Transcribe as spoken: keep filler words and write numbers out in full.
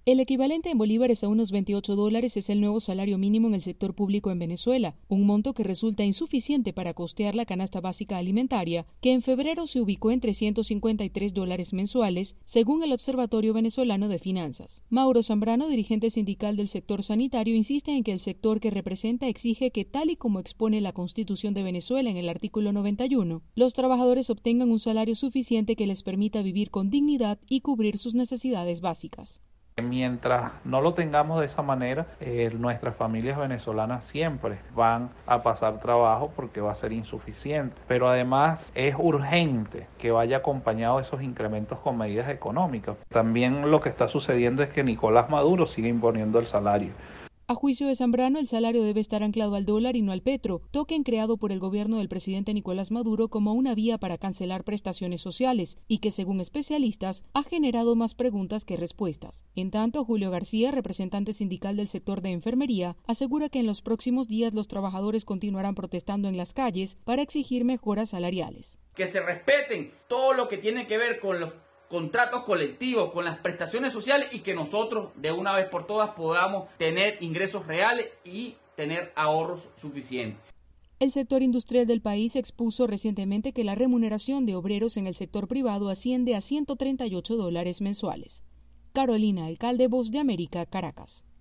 El equivalente en bolívares a unos veintiocho dólares es el nuevo salario mínimo en el sector público en Venezuela, un monto que resulta insuficiente para costear la canasta básica alimentaria, que en febrero se ubicó en trescientos cincuenta y tres dólares mensuales, según el Observatorio Venezolano de Finanzas. Mauro Zambrano, dirigente sindical del sector sanitario, insiste en que el sector que representa exige que, tal y como expone la Constitución de Venezuela en el artículo noventa y uno, los trabajadores obtengan un salario suficiente que les permita vivir con dignidad y cubrir sus necesidades básicas. Mientras no lo tengamos de esa manera, eh, nuestras familias venezolanas siempre van a pasar trabajo porque va a ser insuficiente. Pero además es urgente que vaya acompañado de esos incrementos con medidas económicas. También lo que está sucediendo es que Nicolás Maduro sigue imponiendo el salario. A juicio de Zambrano, el salario debe estar anclado al dólar y no al petro, token creado por el gobierno del presidente Nicolás Maduro como una vía para cancelar prestaciones sociales y que, según especialistas, ha generado más preguntas que respuestas. En tanto, Julio García, representante sindical del sector de enfermería, asegura que en los próximos días los trabajadores continuarán protestando en las calles para exigir mejoras salariales. Que se respeten todo lo que tiene que ver con los contratos colectivos, con las prestaciones sociales y que nosotros de una vez por todas podamos tener ingresos reales y tener ahorros suficientes. El sector industrial del país expuso recientemente que la remuneración de obreros en el sector privado asciende a ciento treinta y ocho dólares mensuales. Carolina Alcalde, Voz de América, Caracas.